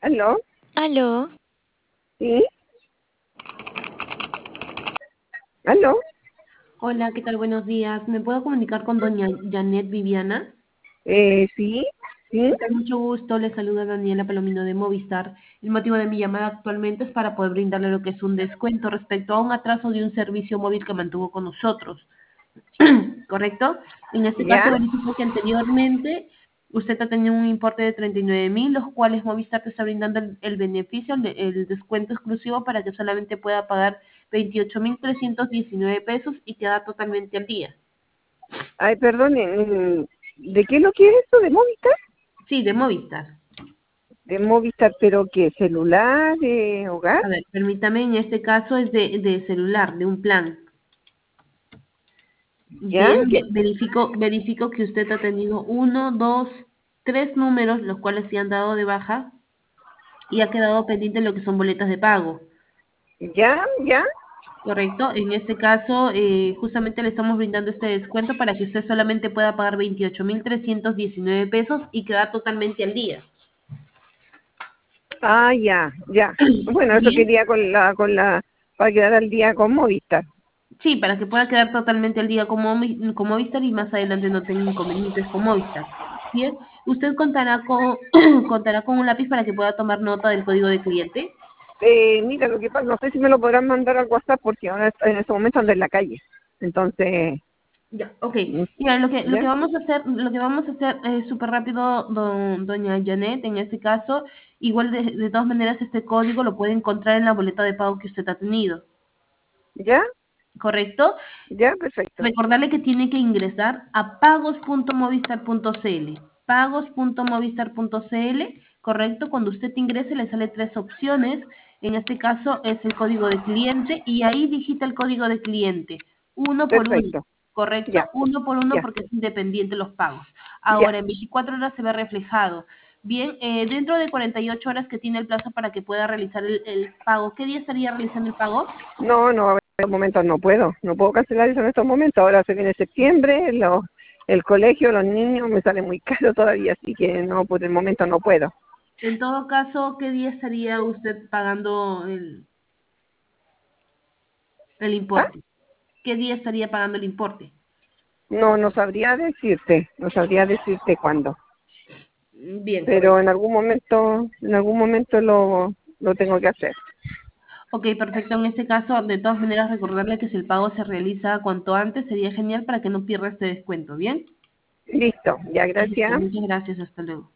¿Aló? Aló, ¿Sí? ¿Aló? Hola, ¿qué tal? Buenos días. ¿Me puedo comunicar con doña Janet Viviana? Sí, sí, ¿Qué tal? Mucho gusto. Le saluda Daniela Palomino de Movistar. El motivo de mi llamada actualmente es para poder brindarle lo que es un descuento respecto a un atraso de un servicio móvil que mantuvo con nosotros. ¿Correcto? En este caso, ya. verifico que anteriormente usted ha tenido un importe de 39.000, los cuales Movistar te está brindando el beneficio, el descuento exclusivo para que solamente pueda pagar 28.319 pesos y queda totalmente al día. Ay, perdón, ¿de qué lo quiere esto? ¿De Movistar? Sí, de Movistar. ¿De Movistar, pero qué? ¿Celular? ¿De hogar? A ver, permítame, en este caso es de celular, de un plan. ¿Ya? Bien, verifico que usted ha tenido uno, dos, tres números, los cuales se han dado de baja y ha quedado pendiente lo que son boletas de pago. ¿Ya? ¿Ya? Correcto, en este caso justamente le estamos brindando este descuento para que usted solamente pueda pagar 28.319 pesos y quedar totalmente al día. Ah, ya, ya. Bueno, eso Bien, quería para quedar al día con Movistar. sí, para que pueda quedar totalmente al día con Movistar y más adelante no tenga inconvenientes con Movistar. Bien, usted contará con, contará con un lápiz para que pueda tomar nota del código de cliente. Mira, lo que pasa, no sé si me lo podrán mandar al WhatsApp porque ahora en este momento ando en la calle. Entonces, Ya, ok. mm, Mira, lo que ¿ya? vamos a hacer es súper rápido, doña Janet, en este caso, igual de todas maneras este código lo puede encontrar en la boleta de pago que usted ha tenido, ¿Ya? ¿correcto? ¿Ya? Perfecto. Recordarle que tiene que ingresar a pagos.movistar.cl, pagos.movistar.cl, ¿correcto? Cuando usted ingrese le sale tres opciones, en este caso es el código de cliente y ahí digita el código de cliente, uno por uno, Perfecto. ¿correcto? Ya, Uno por uno ya, porque es independiente los pagos. ya. Ahora, en 24 horas se ve reflejado. Bien, dentro de 48 horas que tiene el plazo para que pueda realizar el pago, ¿qué día estaría realizando el pago? No, no, en estos momentos no puedo cancelar eso en estos momentos. Ahora se viene septiembre, el colegio, los niños, me sale muy caro todavía, así que no, por el momento no puedo. En todo caso, ¿qué día estaría usted pagando el ¿Ah? importe? ¿Qué día estaría pagando el importe? No, no sabría decirte cuándo, Bien, pero correcto. en algún momento lo tengo que hacer. Ok, perfecto. En este caso, de todas maneras, recordarle que si el pago se realiza cuanto antes, sería genial para que no pierda este descuento, ¿bien? Listo, ya, Listo, gracias. muchas gracias. Hasta luego.